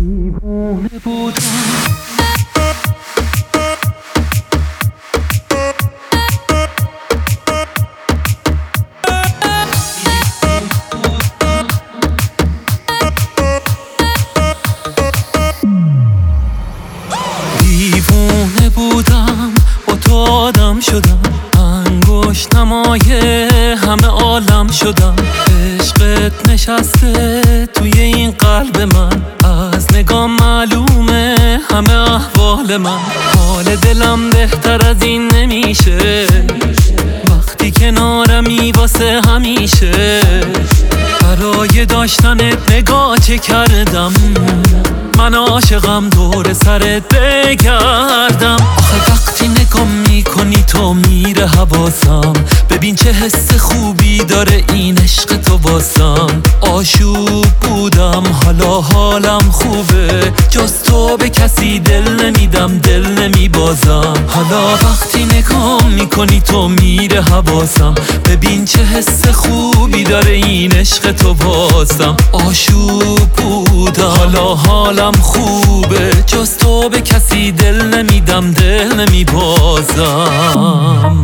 دیوونه بودم دیوونه بودم با تو آدم شدم انگشت نمای همه عالم شدم عشقت نشسته توی این قلب من از نگاه معلومه همه احوال من حال دلم بهتر از این نمیشه وقتی کنارمی واسه همیشه برای داشتنت نگاه چه کردم من عاشقم دور سرت بگردم آخه وقتی نگاه میکنی تو میره حواسم ببین چه حس خوبی داره این عشق تو واسم آشوب بودم حالا حالم خوبه جز تو به کسی دل نمیدم دل نمیبازم حالا وقتی نگاه میکنی تو میره حواسم ببین چه حس خوبی داره این عشق تو واسم آشوب بودم حالا حالم خوبه جز تو به کسی دل نمیدم دل نمیبازم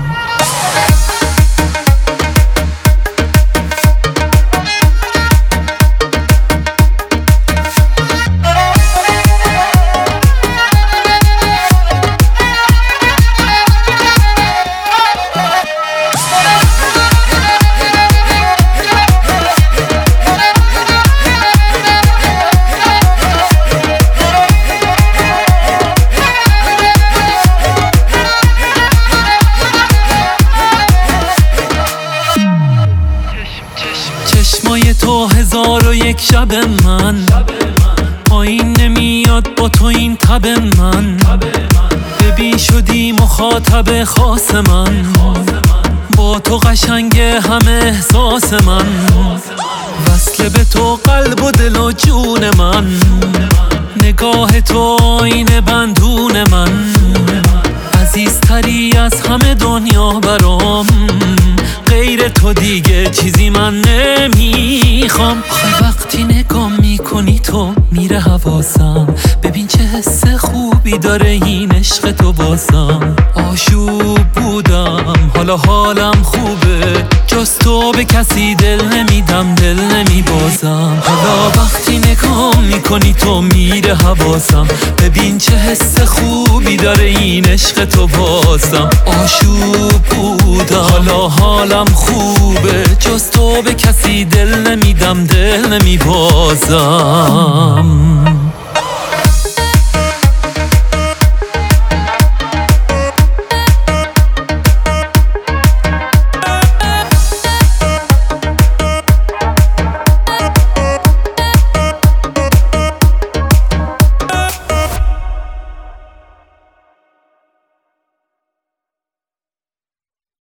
چشمای تو 1001 شب من پایین نمیاد با تو این تب من ببین شدی مخاطب خاص من با تو قشنگه همه احساس من وصل به تو قلب و دل و جون من نگاه تو آینه بندون من عزیزتری از همه دنیا برام غیر تو دیگه چیزی من نمیخوام آخه وقتی نگاه میکنی تو میره حواسم ببین چه حس خوبی داره این عشق تو واسم آشوب بودم حالا حالم خوبه جز تو به کسی دل نمیدم دل نمیبازم حالا وقتی نگاه میکنی تو میره حواسم ببین چه حس خوبی داره این عشق تو واسم آشوب بودم حالا حالم خوبه جز تو به کسی دل نمیدم دل نمیبازم